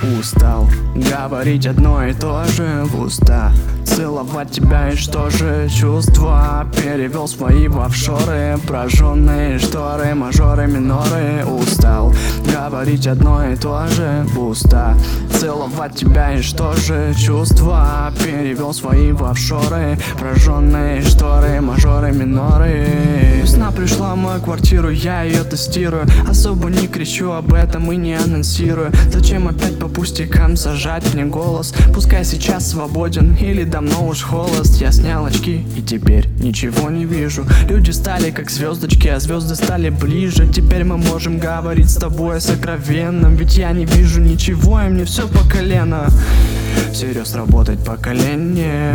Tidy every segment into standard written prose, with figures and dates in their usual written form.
Устал говорить одно и то же в уста, целовать тебя и что же чувства. Перевел свои в офшоры, прожженные шторы, мажоры, миноры. Устал говорить одно и то же в уста, целовать тебя и что же чувства. Перевел свои в офшоры, прожженные шторы, мажоры, миноры. Весна пришла в мою квартиру, я ее тестирую. Особо не кричу об этом и не анонсирую. Зачем опять по пустякам сажать мне голос? Пускай сейчас свободен или давно уж холост. Я снял очки и теперь ничего не вижу. Люди стали как звездочки, а звезды стали ближе. Теперь мы можем говорить с тобой сокровенно, ведь я не вижу ничего, и мне все по колено. Всерьез работать поколение,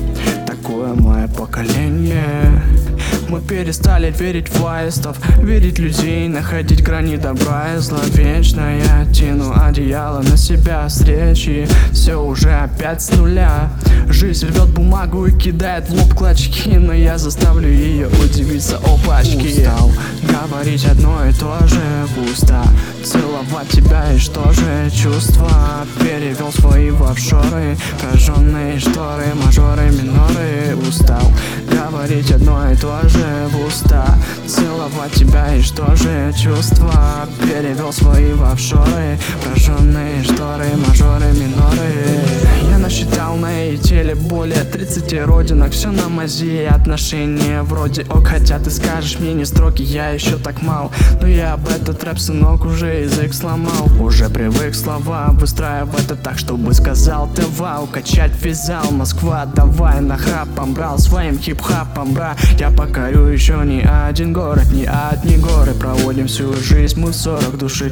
такое мое поколение. Мы перестали верить в аистов, верить людей, находить грани добра и зла. Вечно я тяну одеяло на себя встречи, все уже опять с нуля. Жизнь рвет бумагу и кидает в лоб клочки, но я заставлю ее удивиться, опачки. Устал говорить одно и то же в уста, целовать тебя и что же чувства. Перевел свои в офшоры, прожженные шторы, мажоры, миноры. Устал говорить одно и то же в уста, целовать тебя и что же чувства. Перевел свои в офшоры, прожженные шторы, мажоры, миноры. Я насчитал на ее теле более 30 родинок, все на мази, отношения вроде ок. Хотя ты скажешь мне не строгий, я еще так мал, но я об этот рэп, сынок, уже язык сломал. Уже привык слова выстраивать это так, чтобы сказал ты вау. Качать вязал, Москва, давай на храпом брал своим хип-хапом, бра. Я покорю еще не один город, не одни горы. Проводим всю жизнь мы в 40 души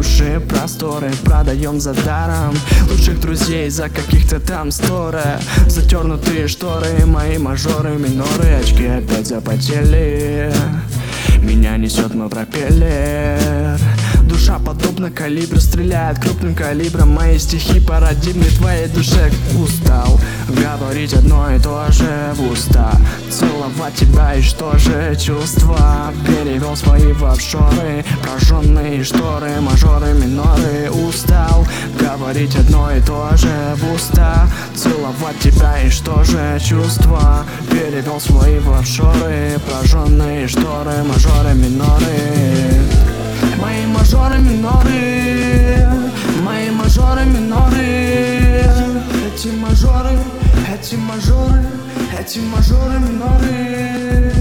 просторы продаем за даром. Лучших друзей за каких-то там сторы, затернутые шторы, мои мажоры, миноры. Очки опять запотели, меня несет мой пропеллер. Душа подобно калибру, стреляет крупным калибром. Мои стихи парадигмы твоей душе. Устал говорить одно и то же в уста, целовать тебя и что же чувства. Перевел свои в офшоры, прожженные шторы, мажоры, миноры. Устал говорить одно и то же в уста, целовать тебя и что же чувства. Перевел свои в офшоры, прожженные шторы, мажоры, миноры. Мои мажоры, миноры, мои мажоры, миноры. Эти мажоры, эти мажоры, эти мажоры, миноры.